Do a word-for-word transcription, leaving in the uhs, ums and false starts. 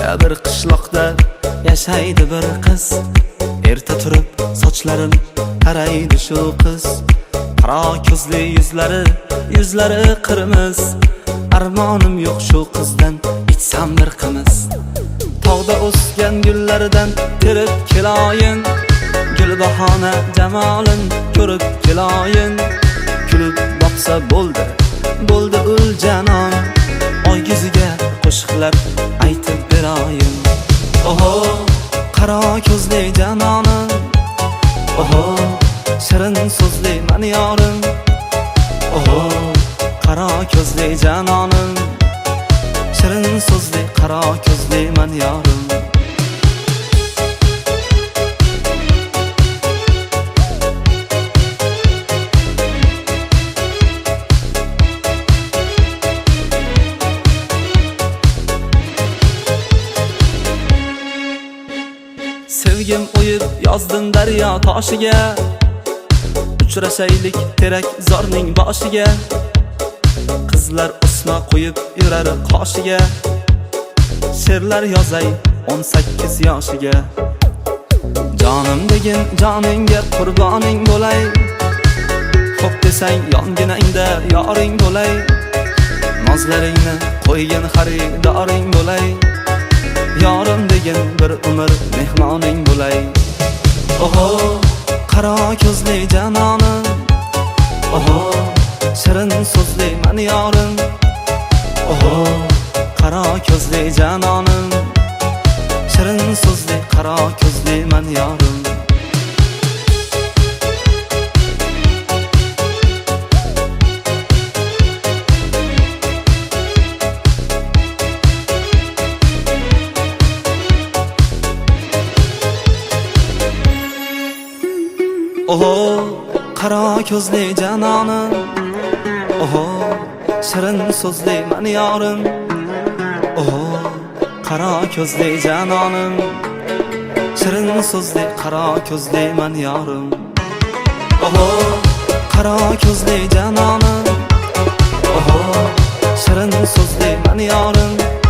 O'zga bir qishloqda yashaydi bir qiz. Erta turib sochlarin taraydi shu qiz. Qaro ko'zli yuzlari, yuzlari qirmiz. Armonim yo'q shu qizdan ichsam bir qimiz. Tog'da o'sgan gullaridan terib keloyin. Gulbahona jamolin ko'rib keloyin. Kulib boqsa bo'ldi, bo'ldi ul janon. Oy yuziga qo'shiqlar aytib beroyin. Oho, qaro ko'zli janonim. Oho, shirin so'zli men yorim. Oho, qaro ko'zli janonim. Shirin so'zli qaro ko'zli men yorim. Sevgim o'yib yozdim daryo toshiga. Uchrashaylik terak zorning boshiga. Qizlar o'sma qo'yib yurar qoshiga. She'rlar yozay o'n sakkiz yoshiga. Jonim degin joningga qurboning bo'lay. Xo'p desang yonginangda yoring bo'lay. Nozlaringni qo'ygin xaridoring bo'lay. Yorim degin bir umr mehmoning bo'lay. Oho, qaro ko'zli janonim. Oho, shirin so'zli men yorim. Oho, qaro ko'zli janonim. Shirin so'zli qaro ko'zli men yorim. Oho, qaro ko'zli janonim. Oho, shirin so'zli men yorim. Oho, qaro ko'zli janonim. Shirin so'zli qaro ko'zli men yorim. Oho, qaro ko'zli janonim. Oho, shirin so'zli men yorim.